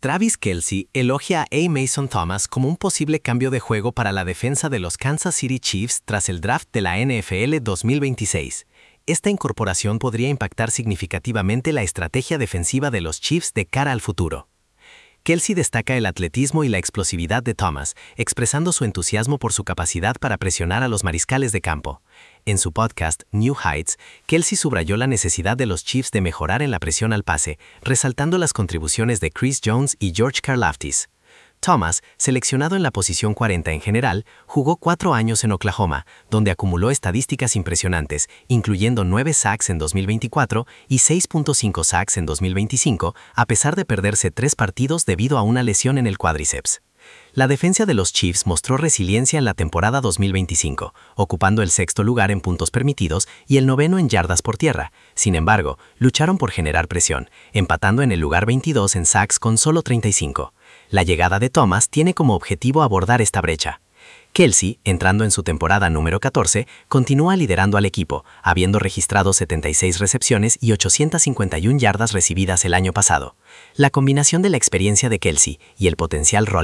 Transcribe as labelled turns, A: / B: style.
A: Travis Kelce elogia a Mason Thomas como un posible cambio de juego para la defensa de los Kansas City Chiefs tras el draft de la NFL 2026. Esta incorporación podría impactar significativamente la estrategia defensiva de los Chiefs de cara al futuro. Kelce destaca el atletismo y la explosividad de Thomas, expresando su entusiasmo por su capacidad para presionar a los mariscales de campo. En su podcast, New Heights, Kelce subrayó la necesidad de los Chiefs de mejorar en la presión al pase, resaltando las contribuciones de Chris Jones y George Karlaftis. Thomas, seleccionado en la posición 40 en general, jugó 4 años en Oklahoma, donde acumuló estadísticas impresionantes, incluyendo 9 sacks en 2024 y 6.5 sacks en 2025, a pesar de perderse 3 partidos debido a una lesión en el cuádriceps. La defensa de los Chiefs mostró resiliencia en la temporada 2025, ocupando el 6º lugar en puntos permitidos y el 9º en yardas por tierra. Sin embargo, lucharon por generar presión, empatando en el lugar 22 en sacks con solo 35. La llegada de Thomas tiene como objetivo abordar esta brecha. Kelce, entrando en su temporada número 14, continúa liderando al equipo, habiendo registrado 76 recepciones y 851 yardas recibidas el año pasado. La combinación de la experiencia de Kelce y el potencial rol